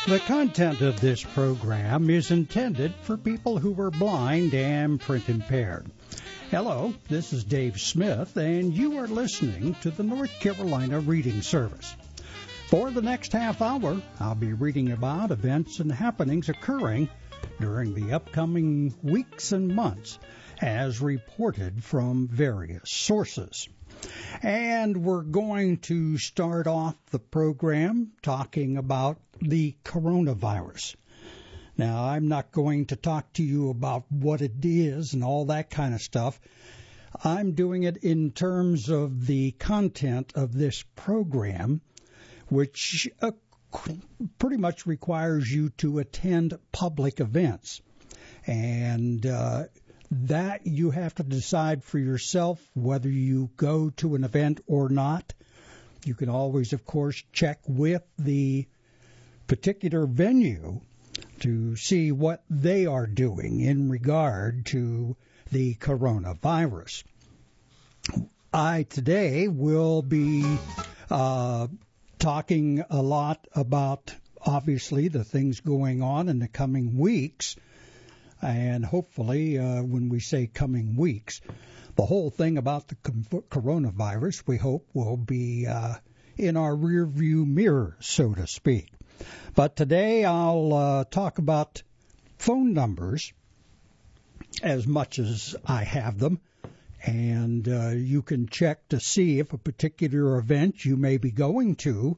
The content of this program is intended for people who are blind and print impaired. Hello, this is Dave Smith, and you are listening to the North Carolina Reading Service. For the next half hour, I'll be reading about events and happenings occurring during the upcoming weeks and months, as reported from various sources. And we're going to start off the program talking about the coronavirus. Now, I'm not going to talk to you about what it is and all that kind of stuff. I'm doing it in terms of the content of this program, which pretty much requires you to attend public events. And that you have to decide for yourself whether you go to an event or not. You can always, of course, check with the particular venue to see what they are doing in regard to the coronavirus. I today will be talking a lot about, obviously, the things going on in the coming weeks. And hopefully, when we say coming weeks, the whole thing about the coronavirus, we hope, will be in our rearview mirror, so to speak. But today I'll talk about phone numbers as much as I have them. And you can check to see if a particular event you may be going to,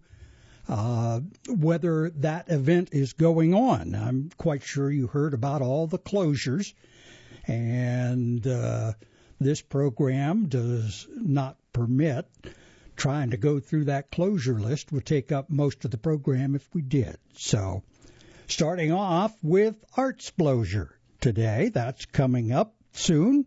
whether that event is going on. I'm quite sure you heard about all the closures, and this program does not permit trying to go through that closure list. Would take up most of the program if we did. So, starting off with Artsplosure today. That's coming up soon.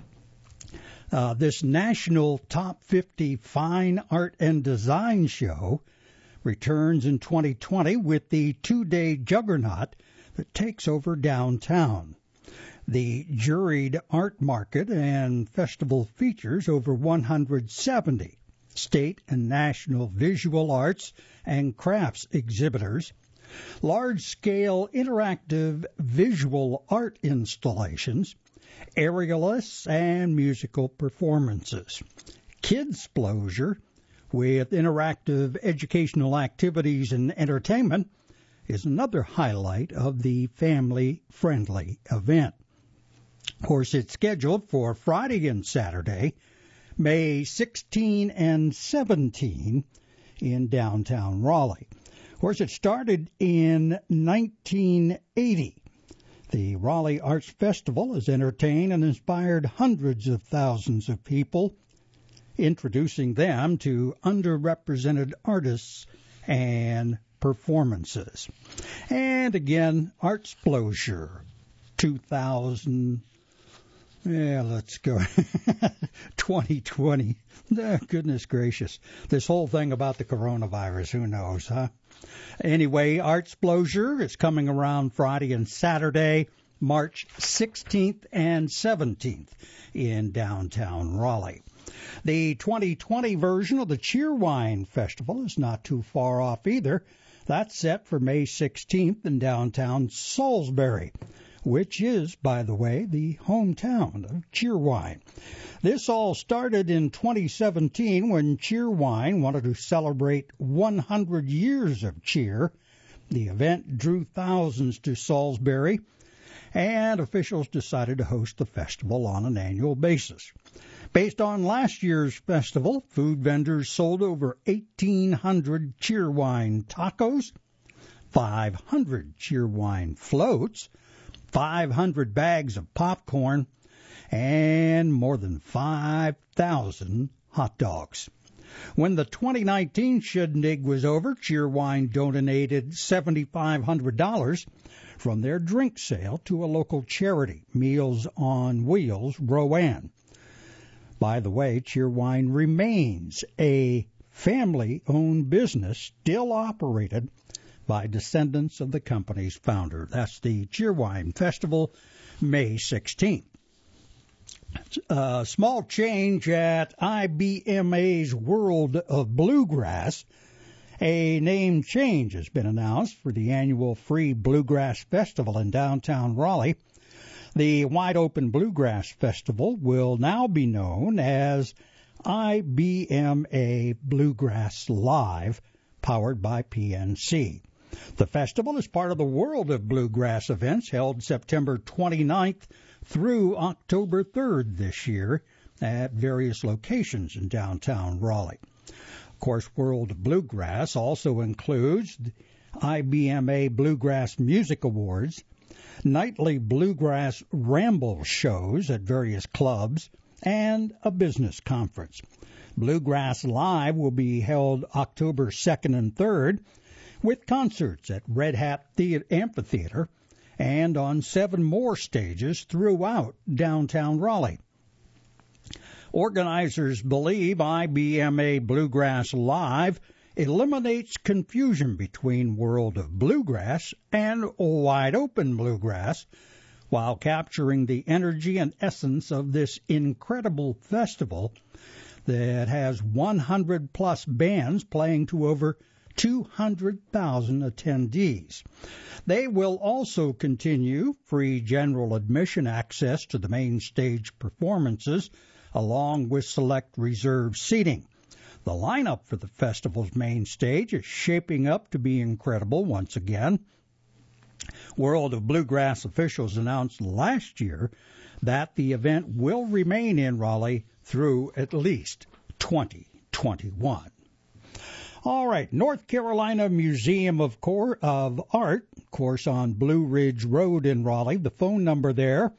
This National Top 50 Fine Art and Design Show returns in 2020 with the two-day juggernaut that takes over downtown. The juried art market and festival features over 170 state and national visual arts and crafts exhibitors, large-scale interactive visual art installations, aerialists, and musical performances. Kidsplosion, with interactive educational activities and entertainment, is another highlight of the family-friendly event. Of course, it's scheduled for Friday and Saturday, May 16 and 17 in downtown Raleigh. Of course, it started in 1980. The Raleigh Arts Festival has entertained and inspired hundreds of thousands of people, introducing them to underrepresented artists and performances. And again, Artsplosure 2000, let's go, 2020. Oh, goodness gracious. This whole thing about the coronavirus, who knows, huh? Anyway, Artsplosure is coming around Friday and Saturday, March 16th and 17th in downtown Raleigh. The 2020 version of the Cheerwine Festival is not too far off either. That's set for May 16th in downtown Salisbury, which is, by the way, the hometown of Cheerwine. This all started in 2017 when Cheerwine wanted to celebrate 100 years of cheer. The event drew thousands to Salisbury, and officials decided to host the festival on an annual basis. Based on last year's festival, food vendors sold over 1,800 Cheerwine tacos, 500 Cheerwine floats, 500 bags of popcorn, and more than 5,000 hot dogs. When the 2019 shindig was over, Cheerwine donated $7,500 from their drink sale to a local charity, Meals on Wheels, Rowan. By the way, Cheerwine remains a family-owned business still operated by descendants of the company's founder. That's the Cheerwine Festival, May 16th. A small change at IBMA's World of Bluegrass A name change has been announced for the annual Free Bluegrass Festival in downtown Raleigh. The Wide Open Bluegrass Festival will now be known as IBMA Bluegrass Live, powered by PNC. The festival is part of the World of Bluegrass events held September 29th through October 3rd this year at various locations in downtown Raleigh. Of course, World of Bluegrass also includes the IBMA Bluegrass Music Awards, nightly Bluegrass Ramble shows at various clubs, and a business conference. Bluegrass Live will be held October 2nd and 3rd with concerts at Red Hat Amphitheater and on 7 more stages throughout downtown Raleigh. Organizers believe IBMA Bluegrass Live eliminates confusion between World of Bluegrass and Wide Open Bluegrass while capturing the energy and essence of this incredible festival that has 100-plus bands playing to over 200,000 attendees. They will also continue free general admission access to the main stage performances, along with select reserved seating. The lineup for the festival's main stage is shaping up to be incredible once again. World of Bluegrass officials announced last year that the event will remain in Raleigh through at least 2021. All right, North Carolina Museum of Art, of course, on Blue Ridge Road in Raleigh. The phone number there,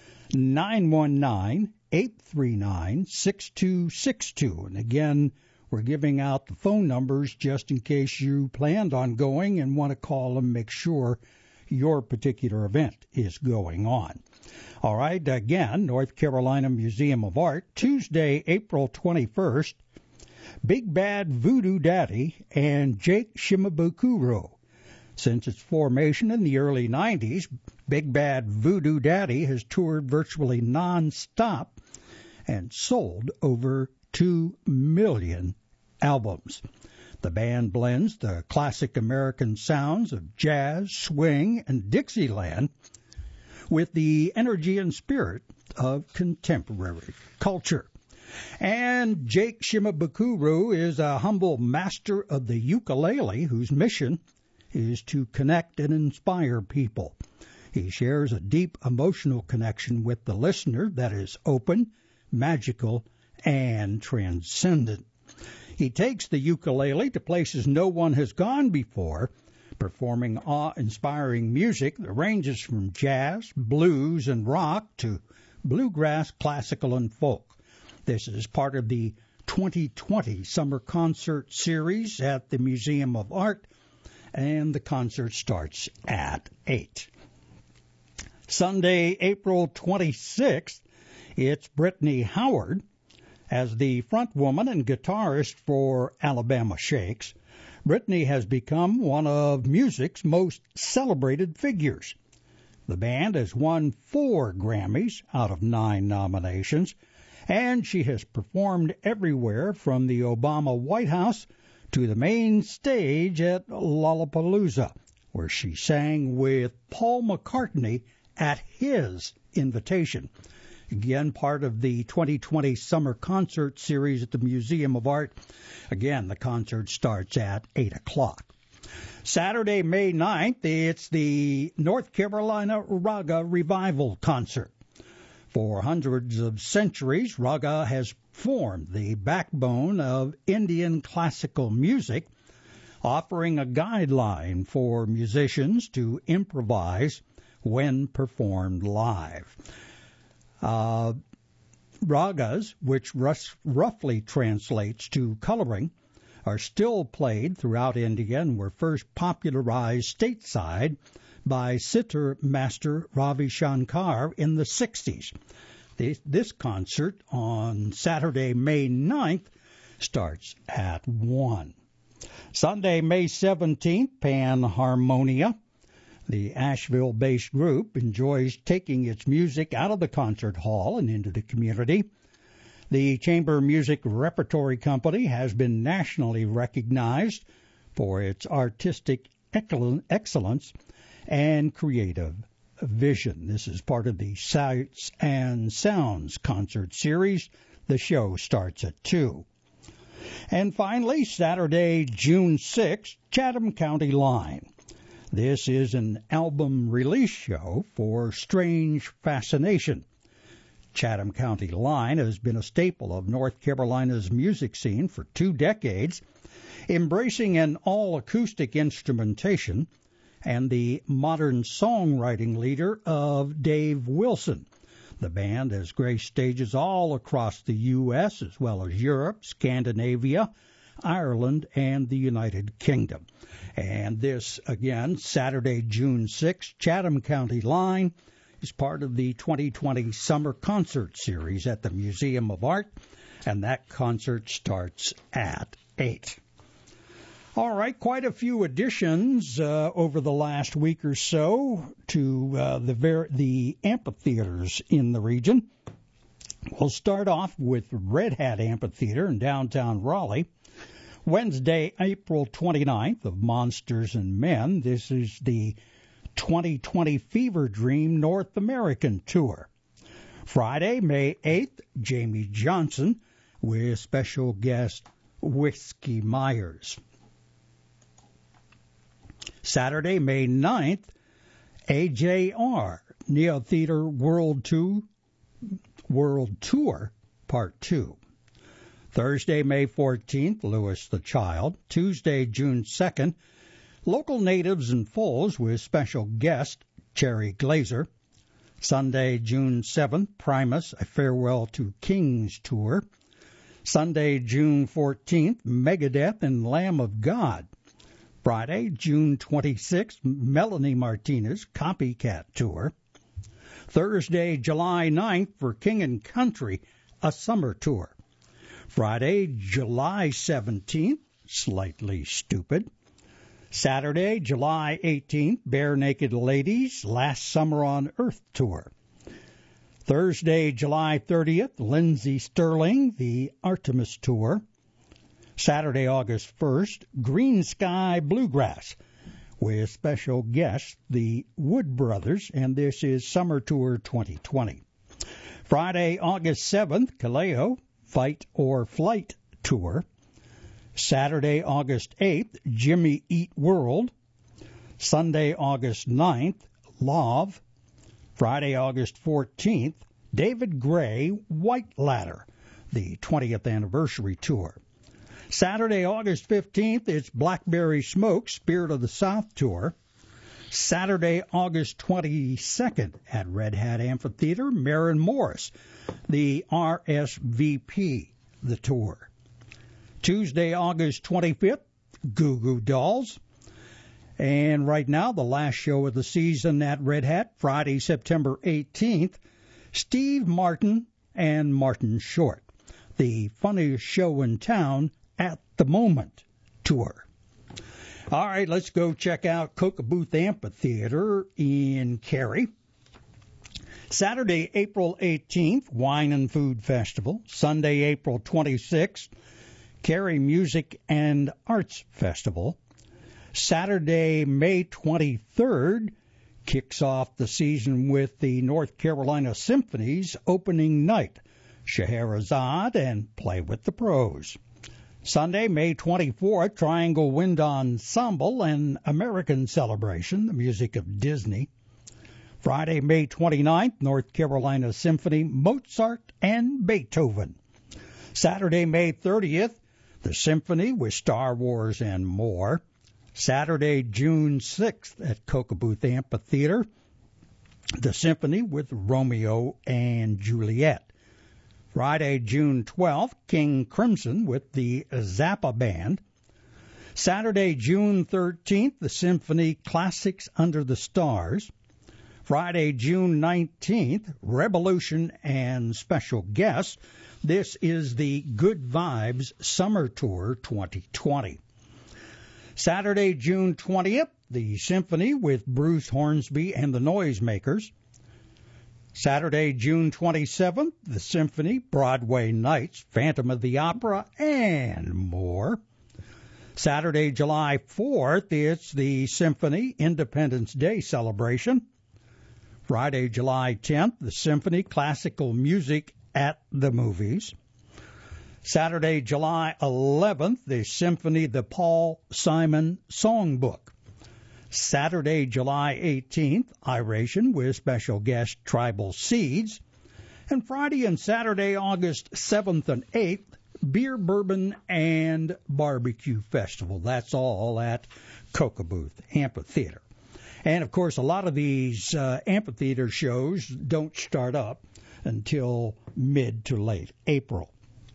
919-839-6262. And again, we're giving out the phone numbers just in case you planned on going and want to call and make sure your particular event is going on. All right, again, North Carolina Museum of Art, Tuesday, April 21st, Big Bad Voodoo Daddy and Jake Shimabukuro. Since its formation in the early 90s, Big Bad Voodoo Daddy has toured virtually nonstop and sold over 2 million albums. The band blends the classic American sounds of jazz, swing, and Dixieland with the energy and spirit of contemporary culture. And Jake Shimabukuro is a humble master of the ukulele whose mission is to connect and inspire people. He shares a deep emotional connection with the listener that is open, magical, and transcendent. He takes the ukulele to places no one has gone before, performing awe-inspiring music that ranges from jazz, blues, and rock to bluegrass, classical, and folk. This is part of the 2020 Summer Concert Series at the Museum of Art, and the concert starts at 8. Sunday, April 26th, it's Brittany Howard as the frontwoman and guitarist for Alabama Shakes. Brittany has become one of music's most celebrated figures. The band has won 4 Grammys out of 9 nominations, and she has performed everywhere from the Obama White House to the main stage at Lollapalooza, where she sang with Paul McCartney at his invitation. Again, part of the 2020 Summer Concert Series at the Museum of Art. Again, the concert starts at 8 o'clock. Saturday, May 9th, it's the North Carolina Raga Revival Concert. For hundreds of centuries, raga has formed the backbone of Indian classical music, offering a guideline for musicians to improvise when performed live. Ragas, which roughly translates to coloring, are still played throughout India and were first popularized stateside by sitar master Ravi Shankar in the 60s. This concert on Saturday, May 9th, starts at 1. Sunday, May 17th, Panharmonia, the Asheville-based group, enjoys taking its music out of the concert hall and into the community. The Chamber Music Repertory Company has been nationally recognized for its artistic excellence and creative vision. This is part of the Sights and Sounds concert series. The show starts at 2. And finally, Saturday, June 6th, Chatham County Line. This is an album release show for Strange Fascination. Chatham County Line has been a staple of North Carolina's music scene for 2 decades, embracing an all-acoustic instrumentation and the modern songwriting leader of Dave Wilson. The band has graced stages all across the U.S. as well as Europe, Scandinavia, Ireland, and the United Kingdom. And this, again, Saturday, June 6th, Chatham County Line is part of the 2020 Summer Concert Series at the Museum of Art, and that concert starts at 8. All right, quite a few additions over the last week or so to the amphitheaters in the region. We'll start off with Red Hat Amphitheater in downtown Raleigh. Wednesday, April 29th of Monsters and Men. This is the 2020 Fever Dream North American Tour. Friday, May 8th, Jamie Johnson with special guest Whiskey Myers. Saturday, May 9th, AJR, Neo Theater World Tour, Part 2. Thursday, May 14th, Louis the Child. Tuesday, June 2nd, local natives and foals with special guest Cherry Glazer. Sunday, June 7th, Primus, A Farewell to Kings Tour. Sunday, June 14th, Megadeth and Lamb of God. Friday, June 26th, Melanie Martinez, Copycat Tour. Thursday, July 9th, for King and Country, a summer tour. Friday, July 17th, Slightly Stupid. Saturday, July 18th, Bare Naked Ladies, Last Summer on Earth Tour. Thursday, July 30th, Lindsey Sterling, the Artemis Tour. Saturday, August 1st, Green Sky Bluegrass, with special guests, the Wood Brothers, and this is Summer Tour 2020. Friday, August 7th, Kaleo, Fight or Flight Tour. Saturday, August 8th, Jimmy Eat World. Sunday, August 9th, Love. Friday, August 14th, David Gray, White Ladder, the 20th Anniversary Tour. Saturday, August 15th, it's Blackberry Smoke, Spirit of the South Tour. Saturday, August 22nd, at Red Hat Amphitheater, Maren Morris, the RSVP, the tour. Tuesday, August 25th, Goo Goo Dolls. And right now, the last show of the season at Red Hat, Friday, September 18th, Steve Martin and Martin Short, the funniest show in town at the moment tour. All right, let's go check out Coca-Booth Amphitheater in Cary. Saturday, April 18th, Wine and Food Festival. Sunday, April 26th, Cary Music and Arts Festival. Saturday, May 23rd, kicks off the season with the North Carolina Symphony's opening night, Scheherazade and Play with the Pros. Sunday, May 24th, Triangle Wind Ensemble and American Celebration, the music of Disney. Friday, May 29th, North Carolina Symphony, Mozart and Beethoven. Saturday, May 30th, the Symphony with Star Wars and more. Saturday, June 6th at Coca-Booth Amphitheater, the Symphony with Romeo and Juliet. Friday, June 12th, King Crimson with the Zappa Band. Saturday, June 13th, the Symphony Classics Under the Stars. Friday, June 19th, Revolution and special guests. This is the Good Vibes Summer Tour 2020. Saturday, June 20th, the Symphony with Bruce Hornsby and the Noisemakers. Saturday, June 27th, the Symphony, Broadway Nights, Phantom of the Opera, and more. Saturday, July 4th, it's the Symphony Independence Day celebration. Friday, July 10th, the Symphony Classical Music at the Movies. Saturday, July 11th, the Symphony The Paul Simon Songbook. Saturday, July 18th, Iration with special guest Tribal Seeds. And Friday and Saturday, August 7th and 8th, Beer, Bourbon, and Barbecue Festival. That's all at Kokobuth Amphitheater. And, of course, a lot of these amphitheater shows don't start up until mid to late April.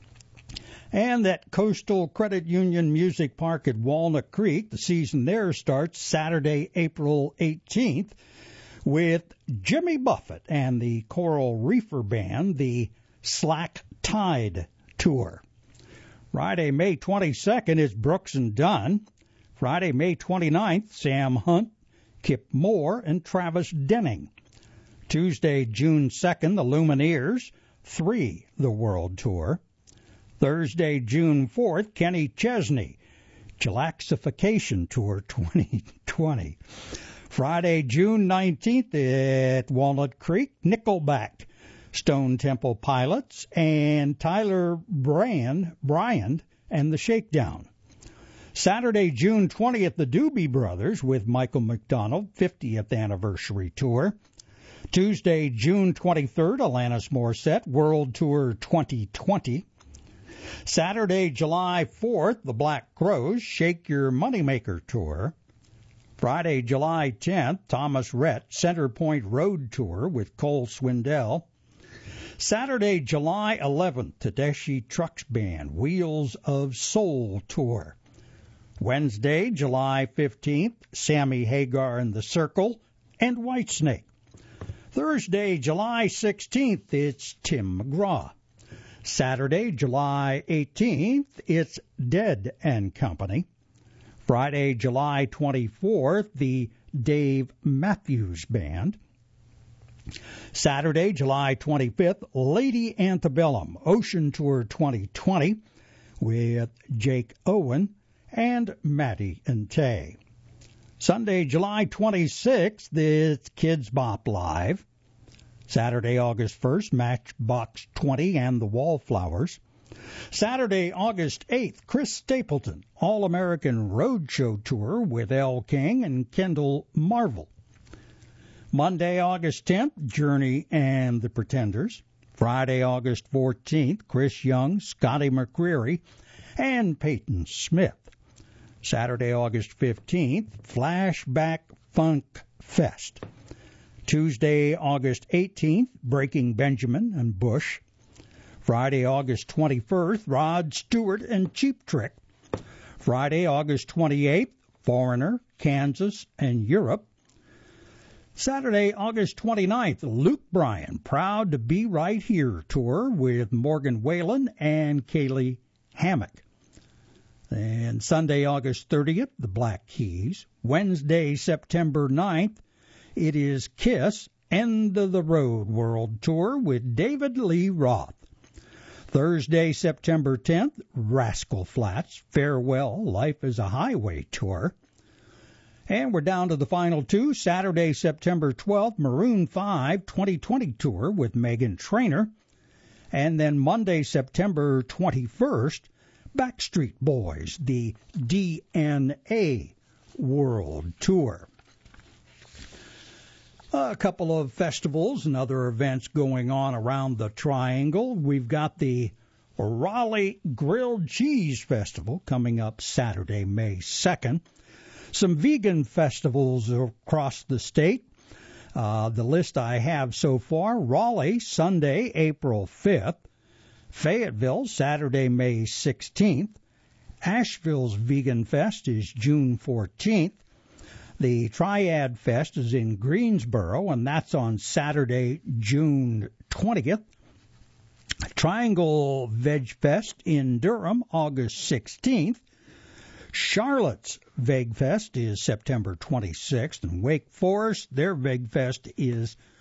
And that Coastal Credit Union Music Park at Walnut Creek, the season there starts Saturday, April 18th, with Jimmy Buffett and the Coral Reefer Band, the Slack Tide Tour. Friday, May 22nd is Brooks and Dunn. Friday, May 29th, Sam Hunt, Kip Moore, and Travis Denning. Tuesday, June 2nd, the Lumineers, 3, the World Tour. Thursday, June 4th, Kenny Chesney, Chillaxification Tour 2020. Friday, June 19th at Walnut Creek, Nickelback, Stone Temple Pilots, and Tyler Bryant and the Shakedown. Saturday, June 20th, the Doobie Brothers with Michael McDonald, 50th Anniversary Tour. Tuesday, June 23rd, Alanis Morissette, World Tour 2020. Saturday, July 4th, the Black Crowes, Shake Your Moneymaker Tour. Friday, July 10th, Thomas Rhett, Center Point Road Tour with Cole Swindell. Saturday, July 11th, Tedeschi Trucks Band, Wheels of Soul Tour. Wednesday, July 15th, Sammy Hagar and the Circle and Whitesnake. Thursday, July 16th, it's Tim McGraw. Saturday, July 18th, it's Dead and Company. Friday, July 24th, the Dave Matthews Band. Saturday, July 25th, Lady Antebellum, Ocean Tour 2020 with Jake Owen and Maddie and Tay. Sunday, July 26th, it's Kids Bop Live. Saturday, August 1st, Matchbox 20 and the Wallflowers. Saturday, August 8th, Chris Stapleton, All-American Roadshow Tour with Elle King and Kendall Marvel. Monday, August 10th, Journey and the Pretenders. Friday, August 14th, Chris Young, Scotty McCreery, and Peyton Smith. Saturday, August 15th, Flashback Funk Fest. Tuesday, August 18th, Breaking Benjamin and Bush. Friday, August 21st, Rod Stewart and Cheap Trick. Friday, August 28th, Foreigner, Kansas, and Europe. Saturday, August 29th, Luke Bryan, Proud to Be Right Here Tour with Morgan Whalen and Kaylee Hammock. And Sunday, August 30th, the Black Keys. Wednesday, September 9th, it is Kiss, End of the Road World Tour with David Lee Roth. Thursday, September 10th, Rascal Flatts, Farewell, Life is a Highway Tour. And we're down to the final two. Saturday, September 12th, Maroon 5 2020 Tour with Meghan Trainor. And then Monday, September 21st, Backstreet Boys, the DNA World Tour. A couple of festivals and other events going on around the Triangle. We've got the Raleigh Grilled Cheese Festival coming up Saturday, May 2nd. Some vegan festivals across the state. The list I have so far: Raleigh, Sunday, April 5th. Fayetteville, Saturday, May 16th. Asheville's Vegan Fest is June 14th. The Triad Fest is in Greensboro, and that's on Saturday, June 20th. Triangle Veg Fest in Durham, August 16th. Charlotte's Veg Fest is September 26th, and Wake Forest, their Veg Fest is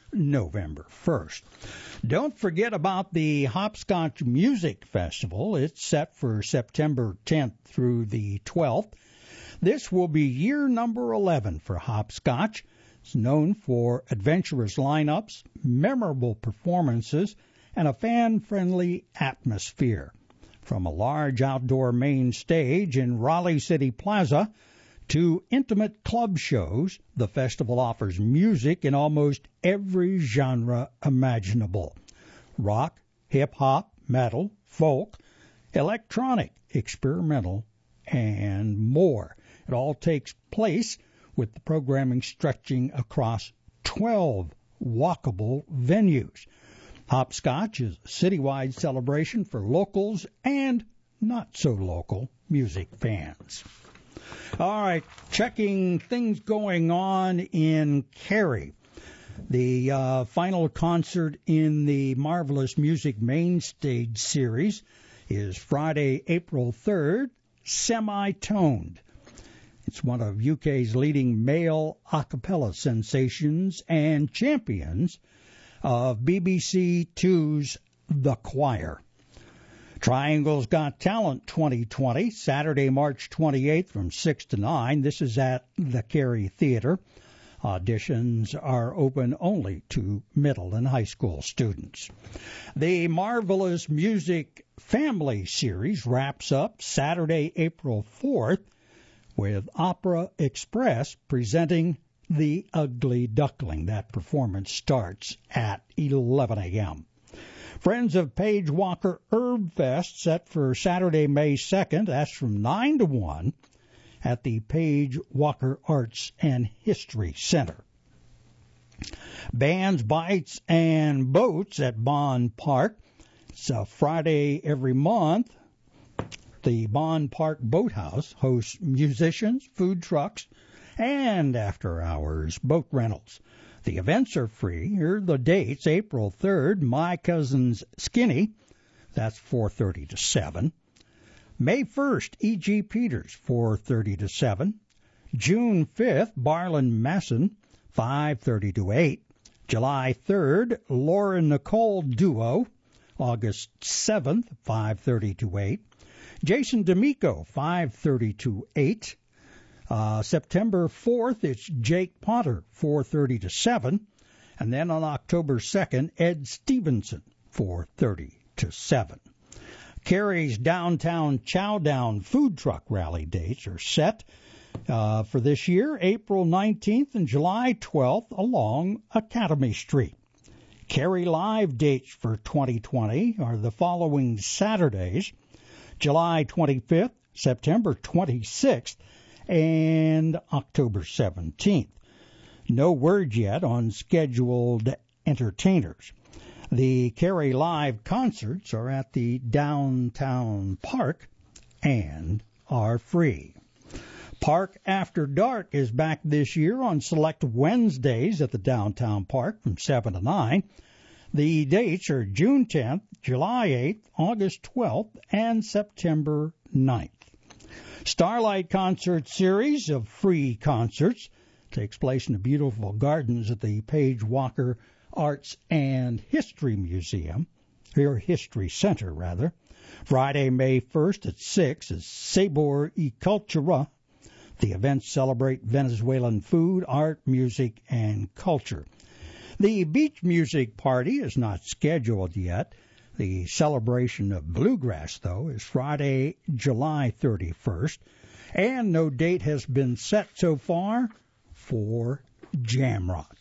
November 1st. Don't forget about the Hopscotch Music Festival. It's set for September 10th through the 12th. This will be year number 11 for Hopscotch. It's known for adventurous lineups, memorable performances, and a fan-friendly atmosphere. From a large outdoor main stage in Raleigh City Plaza to intimate club shows, the festival offers music in almost every genre imaginable. Rock, hip-hop, metal, folk, electronic, experimental, and more. It all takes place with the programming stretching across 12 walkable venues. Hopscotch is a citywide celebration for locals and not-so-local music fans. All right, checking things going on in Cary. The final concert in the Marvelous Music Main Stage series is Friday, April 3rd, Semi-Toned. It's one of UK's leading male a cappella sensations and champions of BBC Two's The Choir. Triangle's Got Talent 2020, Saturday, March 28th from 6 to 9. This is at the Cary Theater. Auditions are open only to middle and high school students. The Marvelous Music Family Series wraps up Saturday, April 4th, with Opera Express presenting The Ugly Duckling. That performance starts at 11 a.m. Friends of Page Walker Herb Fest set for Saturday, May 2nd. That's from 9 to 1 at the Page Walker Arts and History Center. Bands, Bites, and Boats at Bond Park. It's a Friday every month. The Bond Park Boathouse hosts musicians, food trucks, and after-hours boat rentals. The events are free. Here are the dates. April 3rd, My Cousin's Skinny. That's 4:30 to 7. May 1st, E.G. Peters, 4:30 to 7. June 5th, Barlin Masson, 5:30 to 8. July 3rd, Laura Nicole Duo, August 7th, 5:30 to 8. Jason D'Amico, 5:30 to 8. September 4th, it's Jake Potter, 4:30 to 7. And then on October 2nd, Ed Stevenson, 4:30 to 7. Cary's Downtown Chowdown food truck rally dates are set for this year, April 19th and July 12th along Academy Street. Cary Live dates for 2020 are the following Saturdays, July 25th, September 26th, and October 17th. No word yet on scheduled entertainers. The Cary Live concerts are at the Downtown Park and are free. Park After Dark is back this year on select Wednesdays at the Downtown Park from 7 to 9. The dates are June 10th, July 8th, August 12th, and September 9th. Starlight Concert Series of free concerts takes place in the beautiful gardens at the Page Walker Arts and History Museum, or History Center, rather. Friday, May 1st at 6 is Sabor y Cultura. The events celebrate Venezuelan food, art, music, and culture. The beach music party is not scheduled yet. The celebration of bluegrass, though, is Friday, July 31st, and no date has been set so far for Jamrock.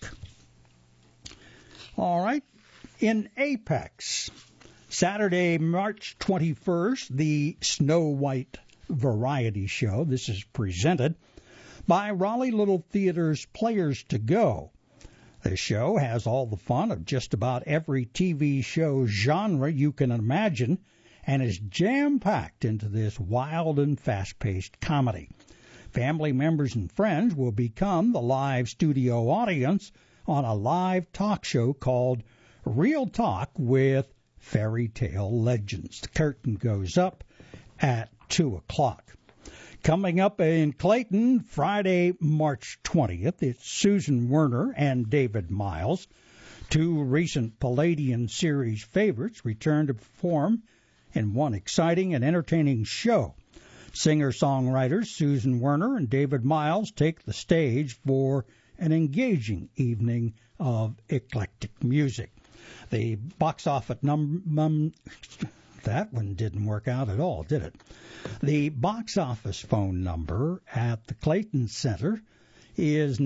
All right, in Apex, Saturday, March 21st, the Snow White Variety Show. This is presented by Raleigh Little Theater's Players to Go. This show has all the fun of just about every TV show genre you can imagine and is jam-packed into this wild and fast-paced comedy. Family members and friends will become the live studio audience on a live talk show called Real Talk with Fairy Tale Legends. The curtain goes up at 2 o'clock. Coming up in Clayton, Friday, March 20th, it's Susan Werner and David Miles Two recent Palladian series favorites return to perform in one exciting and entertaining show. Singer-songwriters Susan Werner and David Miles take the stage for an engaging evening of eclectic music. The box office that one didn't work out at all, did it? The box office phone number at the Clayton Center is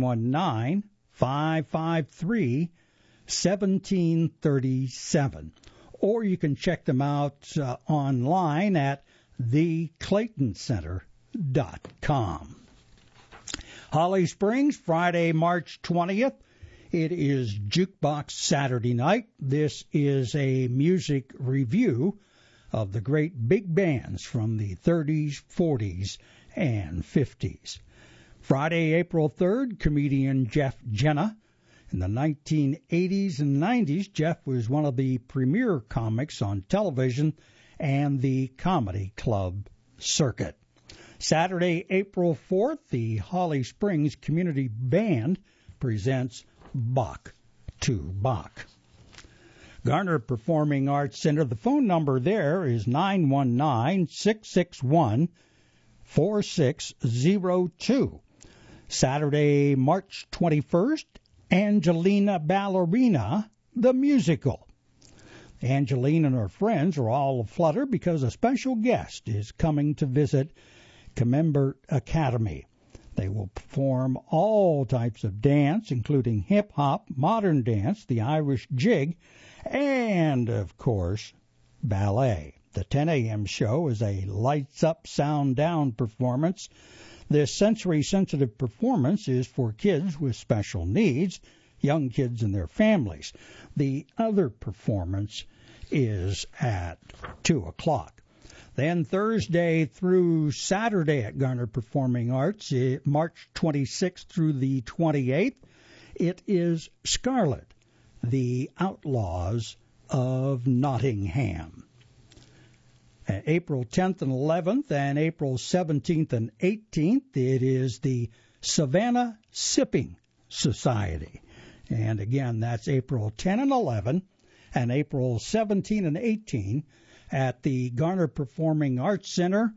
919-553-1737. Or you can check them out online at theclaytoncenter.com. Holly Springs, Friday, March 20th. It is Jukebox Saturday night. This is a music review of the great big bands from the 30s, 40s, and 50s. Friday, April 3rd, comedian Jeff Jenna. In the 1980s and 90s, Jeff was one of the premier comics on television and the comedy club circuit. Saturday, April 4th, the Holly Springs Community Band presents Bach to Bach. Garner Performing Arts Center, the phone number there is 919-661-4602. Saturday, March 21st, Angelina Ballerina, the musical. Angelina and her friends are all aflutter because a special guest is coming to visit Camembert Academy. They will perform all types of dance, including hip-hop, modern dance, the Irish jig, and, of course, ballet. The 10 a.m. show is a lights-up, sound-down performance. This sensory-sensitive performance is for kids with special needs, young kids and their families. The other performance is at 2 o'clock. Then Thursday through Saturday at Garner Performing Arts, March 26th through the 28th, it is Scarlet, the Outlaws of Nottingham. April 10th and 11th and April 17th and 18th, it is the Savannah Sipping Society. And again, that's April 10 and 11 and April 17 and 18 at the Garner Performing Arts Center,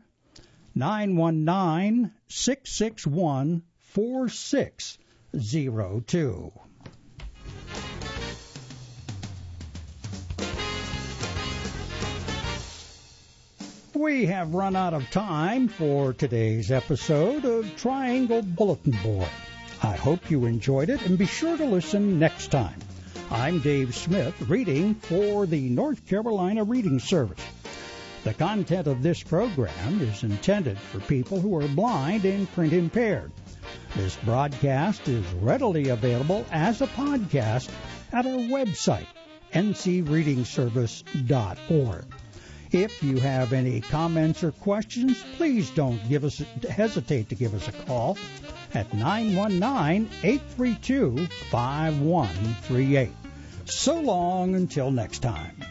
919-661-4602. We have run out of time for today's episode of Triangle Bulletin Board. I hope you enjoyed it, and be sure to listen next time. I'm Dave Smith, reading for the North Carolina Reading Service. The content of this program is intended for people who are blind and print impaired. This broadcast is readily available as a podcast at our website, ncreadingservice.org. If you have any comments or questions, please don't hesitate to give us a call at 919-832-5138. So long until next time.